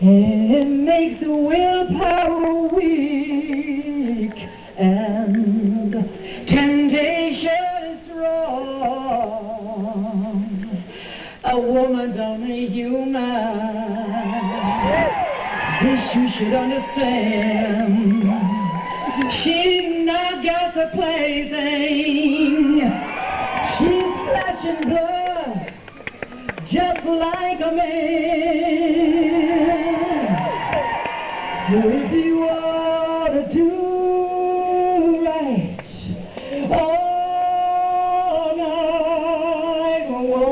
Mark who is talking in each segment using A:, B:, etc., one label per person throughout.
A: It makes the willpower weak and temptation is strong. A woman's only human. This you should understand. She's not just a plaything. She's flesh and blood, just like a man. So if you want to do right all night,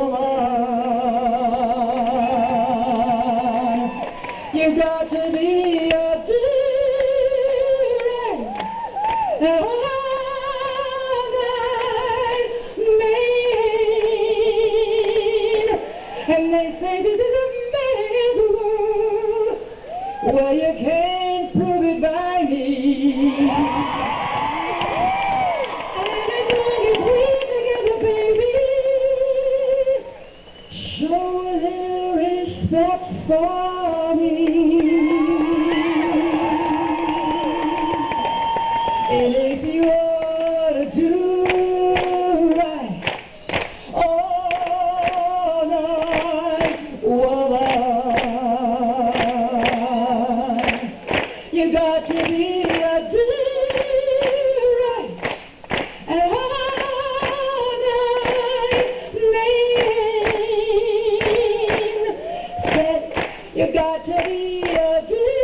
A: woman, you got to be a do right all night man. And they say this is a man's world. Well, you can't prove it by me. And as long as we're together, baby, show a little respect for me. And if you ought to do right all night, woman, you got to be a do right and all night man. Said you got to be a do